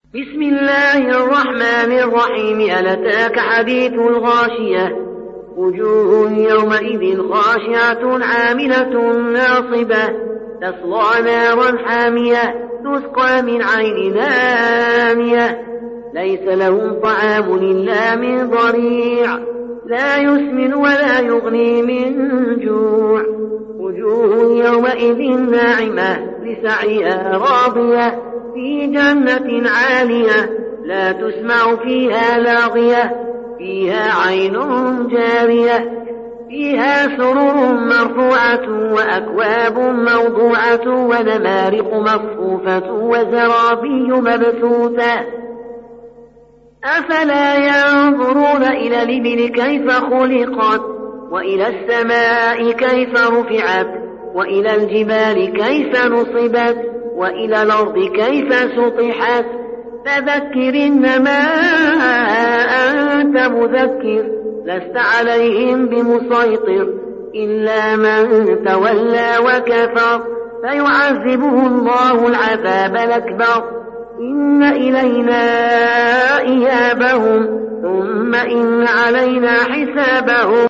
بسم الله الرحمن الرحيم. هل أتاك حديث الغاشية؟ وجوه يومئذ خاشعة عاملة ناصبة تصلى نارا حامية تسقى من عين آنية ليس لهم طعام إلا من ضريع لا يسمن ولا يغني من جوع. وجوه يومئذ ناعمة لسعيها راضية في جنة عالية لا تسمع فيها لاغية فيها عين جارية فيها سرر مرفوعة وأكواب موضوعة ونمارق مصفوفة وزرابي مبثوثة. أفلا ينظرون إلى الإبل كيف خلقت وإلى السماء كيف رفعت وإلى الجبال كيف نصبت وإلى الأرض كيف سطحت. فذكر إنما أنت مذكر لست عليهم بمسيطر إلا من تولى وكفر فيعذبه الله العذاب الأكبر. إن إلينا إيابهم ثم إن علينا حسابهم.